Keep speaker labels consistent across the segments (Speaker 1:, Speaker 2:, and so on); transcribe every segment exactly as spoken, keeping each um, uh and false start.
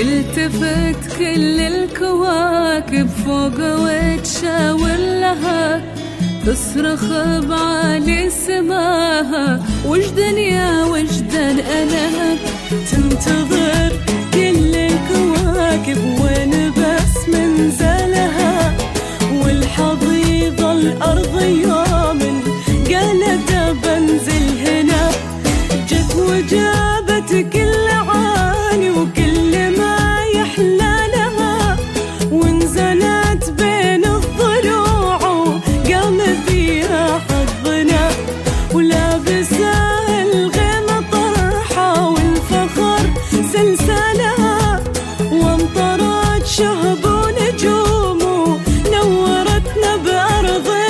Speaker 1: التفت كل الكواكب فوق وتشاور لها، تصرخ بعالي سماها وجدن يا وجدن أنا.
Speaker 2: تنتظر كل الكواكب وين بس منزلها، والحضيض الأرض يوم قالت بنزل هنا. جت وجابت كل عاني وكل ما يحلى لها، ونزلت بين الضلوع وقام فيها حظنا. ولابسة الغيمة طرحة والفخر سلسلها، وامطرت شهب ونجوم ونورتنا بأرضنا.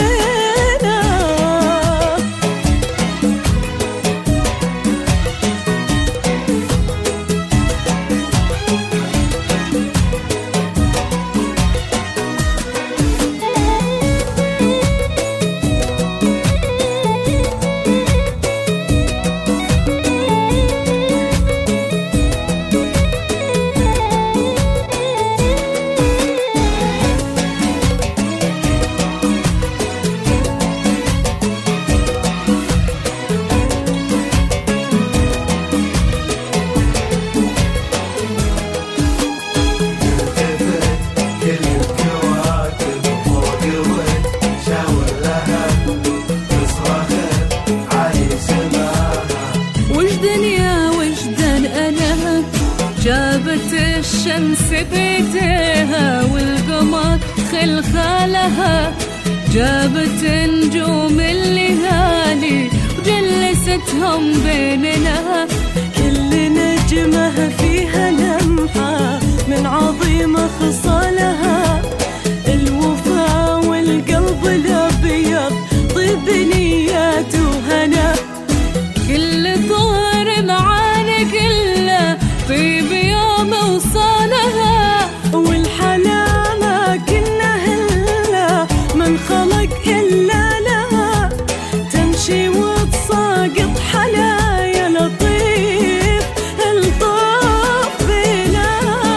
Speaker 1: جابت الشمس بيديها والقمر خلخالها، جابت نجوم الليالي وجلستهم بيننا.
Speaker 2: كل نجمة فيها لمحة من عظيم خصالها، الوفا والقلب الأبيض طيب نيات وهنا.
Speaker 1: كل طهر معاني كله طيب يوم وصالها،
Speaker 2: والحلا ما كنا هلا من خلق إلا لها. تمشي وتساقط حلايا لطيف الطف بنا.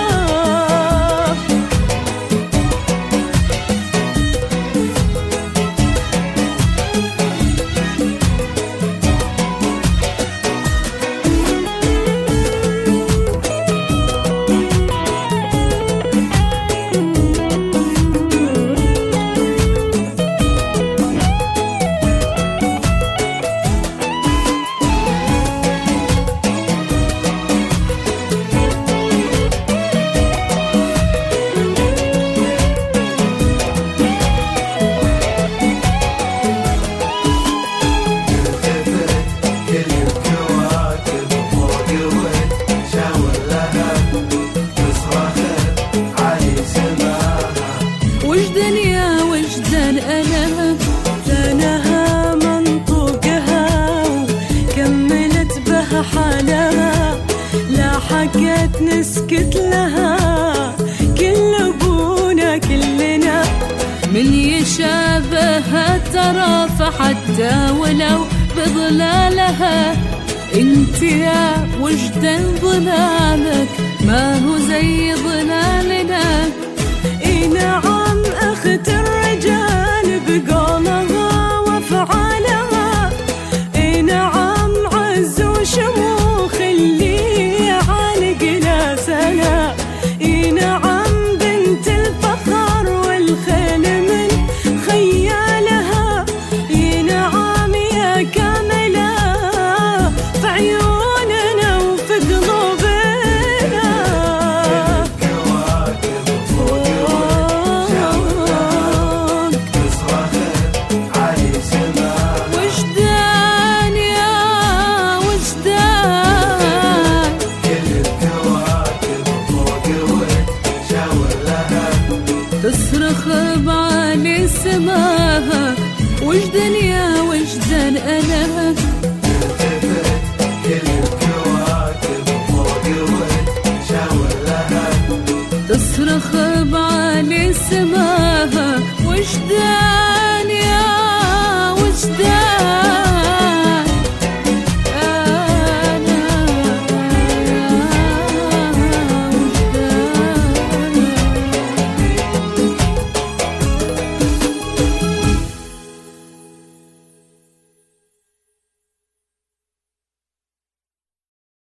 Speaker 1: وجدن يا وجدن أنا.
Speaker 2: لانها منطوقها وكملت بها حالها، لا حقت نسكت لها كل أبونا كلنا.
Speaker 1: من يشابهها ترى فحتى ولو بظلالها، انت يا وجدن ظلالك ما هو زي ظلالنا.
Speaker 2: اي نعم اخت الرجال بقولها وافعالها، اي نعم عز وشموخ اللي عالقنا سنة. اي نعم بنت الفخر والخيل من خيالها، اي نعم يا كاملة في عيوننا وفي قلوبنا.
Speaker 1: تصرخ بعالي سماها وجدن يا وجدن أنا. تصرخ بعالي سماها